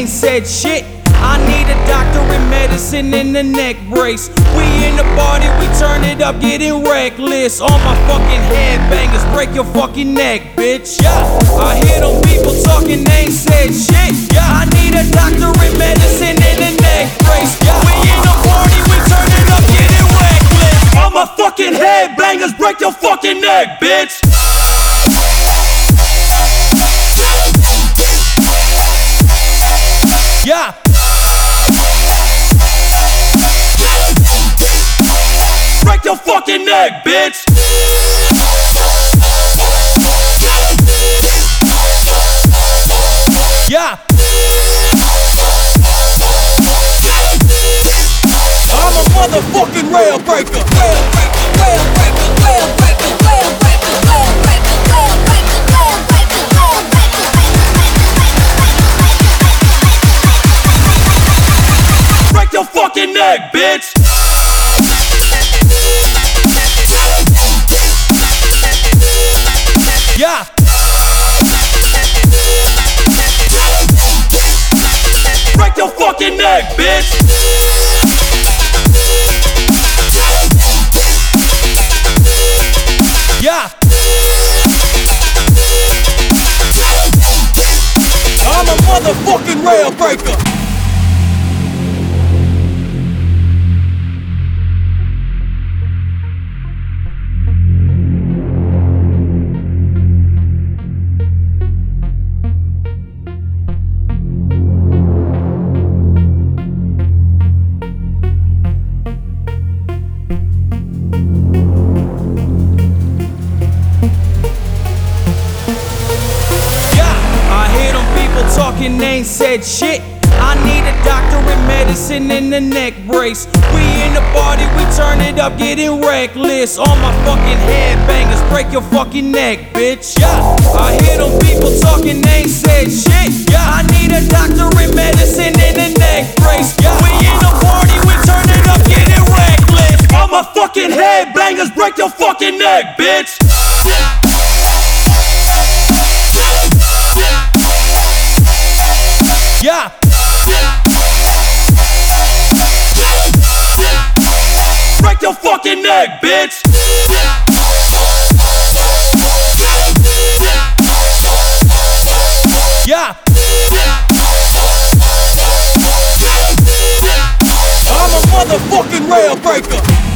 ain't said shit. I need a doctor in medicine and a neck brace. We in the party, we turn it up, getting reckless. All my fucking headbangers, break your fucking neck, bitch. Yeah, I hear them people talking, they ain't said shit. Yeah, I need a doctor in medicine and a neck brace. Yeah, we in the party, we turn it up, getting reckless. All my fucking headbangers, break your fucking neck, bitch. Yeah. Break your fucking neck, bitch. Yeah. I'm a motherfucking rail breaker. Rail breaker, rail breaker, rail breaker, rail breaker, rail breaker, rail breaker, rail breaker, rail breaker. Break your fucking neck, bitch. Yeah. Break your fucking neck, bitch. Yeah. I'm a motherfucking rail breaker. Talking ain't said shit. I need a doctor in medicine and a neck brace. We in the party, we turn it up, getting reckless. All my fucking headbangers, break your fucking neck, bitch. Yeah, I hear them people talking, they ain't said shit. Yeah, I need a doctor in medicine and a neck brace. Yeah, we in the party, we turn it up, getting reckless. All my fucking headbangers, break your fucking neck, bitch. Yeah. Break your fucking neck, bitch. Yeah. I'm a motherfucking rail breaker.